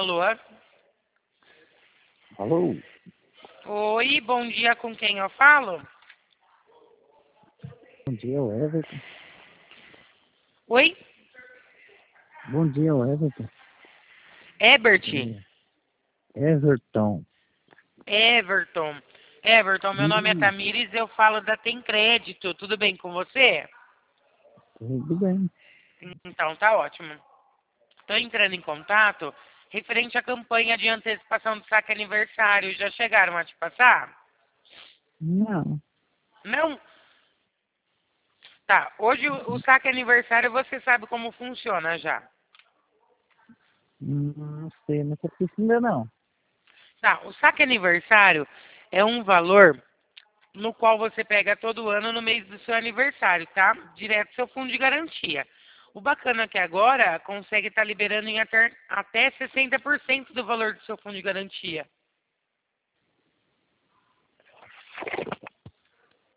Alô? Alô? Oi, bom dia, com quem eu falo? Bom dia, Everton. Oi? Bom dia, Everton. Ebert? Everton. Everton. Everton, meu nome é Ih, Tamires, eu falo da Tem Crédito. Tudo bem com você? tudo bem. Então, tá ótimo. Estou entrando em contato referente à campanha de antecipação do saque aniversário. Já chegaram a te passar? Não, Não? Tá, hoje o saque aniversário você sabe como funciona já. não sei, nunca fiz ainda não. Tá, o saque aniversário é um valor no qual você pega todo ano no mês do seu aniversário, tá? Direto do seu fundo de garantia. O bacana é que agora consegue estar liberando em até 60% do valor do seu fundo de garantia.